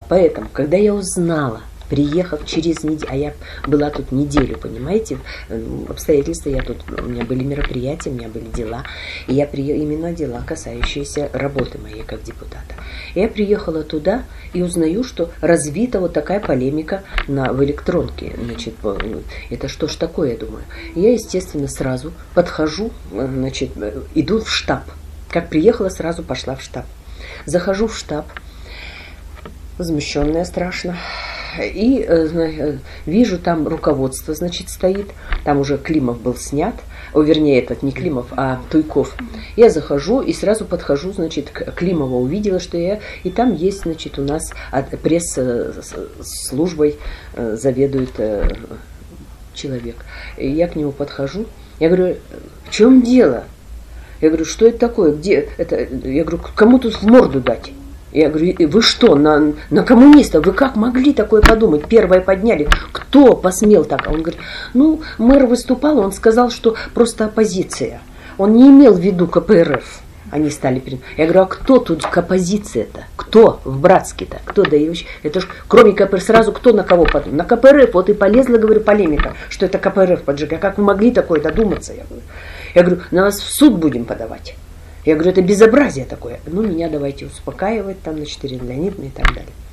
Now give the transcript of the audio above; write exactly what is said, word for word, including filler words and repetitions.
Поэтому, когда я узнала, приехав через неделю, а я была тут неделю, понимаете, обстоятельства, я тут, у меня были мероприятия, у меня были дела, и я приехала, именно дела, касающиеся работы моей как депутата. Я приехала туда и узнаю, что развита вот такая полемика на, в электронке. Значит, это что ж такое, я думаю. Я, естественно, сразу подхожу, значит, иду в штаб. Как приехала, сразу пошла в штаб. Захожу в штаб, возмущенная страшно. И э, вижу, там руководство, значит, стоит. Там уже Климов был снят. О, вернее, этот не Климов, а Туйков. Я захожу и сразу подхожу, значит, к Климову. Увидела, что я... И там есть, значит, у нас пресс-службой э, заведует э, человек. И я к нему подхожу. Я говорю, в чем дело? Я говорю, что это такое? Где это? Я говорю, кому тут в морду дать? Я говорю, вы что, на, на коммунистов? Вы как могли такое подумать? Первое подняли. Кто посмел так? А он говорит, ну, мэр выступал, он сказал, что просто оппозиция. Он не имел в виду ка пэ эр эф. Они стали перед... Я говорю, а кто тут к оппозиции-то? Кто в Братске-то? Кто, да и вообще, это ж, кроме ка пэ эр эф, сразу кто на кого подумал? На ка пэ эр эф, вот и полезла, говорю, полемика, что это ка пэ эр эф поджигает. А как вы могли такое додуматься? Я говорю, я говорю, на вас в суд будем подавать. Я говорю, это безобразие такое. Ну, меня давайте успокаивать, там, значит, Ирина Леонидовна и так далее.